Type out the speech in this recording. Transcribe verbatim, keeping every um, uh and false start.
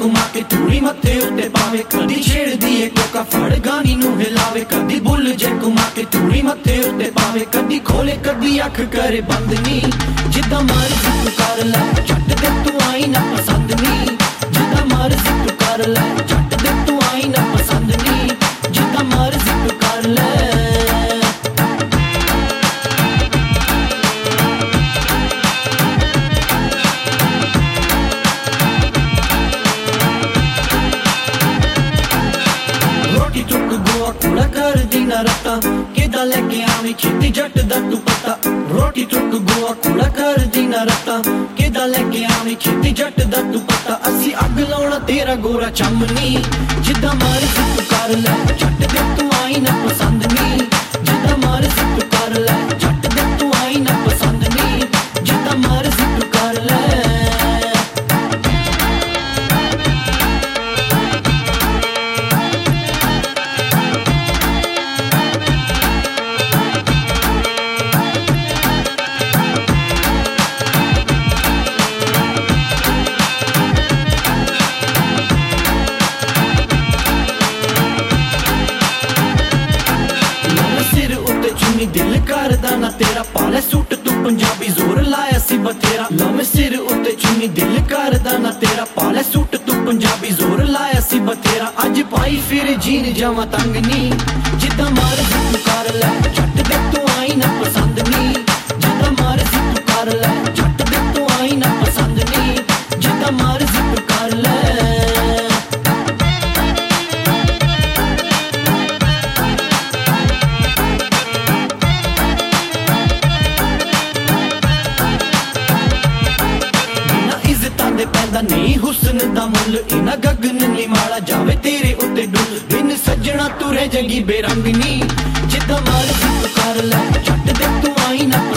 घुमा के तूड़ी मथे उत्ते पावे, कदी छेड़ दिए कोका फड़ गानी नू हिलावे, कदी बुल जे घुमा के तूड़ी मथे उत्ते पावे, कदी खोले कदी अख करे बंद नी, जिद्दां मर्जी तू कर ले झट दे तू आई ना पसंद नी, जिद्दां मर्जी तू कर ले झट दे तू आई ना पसंद नी, जिद्दां मर्जी तू कर ले। कूड़ा कर दीना रत्ता किदा लेके आवी खेती जट दा तू पता, रोटी टुक गोआ कूड़ा कर दीना रत्ता किदा लेके आवी खेती जट दा तू पता, असी अग लाउणा तेरा गोरा चमनी, जिद्दां मर्जी तू कर ले झट दे तू आई ना पसंद नी, जिद्दां मर्जी तू कर ले झट दे तू आई ना पसंद नी, जिद्दां मर्जी तू कर ले। दिल करदा ना तेरा पाले सूट तू पंजाबी जोर लाया सी बथेरा, लव सिर उत्ते चुनी दिल करदा ना तेरा पाले सूट तू पंजाबी जोर लाया सी बथेरा, अज पाई फिर जीन जावा तंग नी, जिद्दां मर्जी तू कर ले झट दे तू आई ना पसंद नी, जिद्दां मर्जी तू कर ले झट दे तू आई ना पसंद नी, जिद्दां मर्जी तू कर ले। पैदा नहीं हुस्न दा मुल इना गगन नी माड़ा जावे तेरे उत्ते डुल, बिन सजना तुरे जगी बेरंग नी, जिद्दां मर्जी तू कर ले झट दे तू आई ना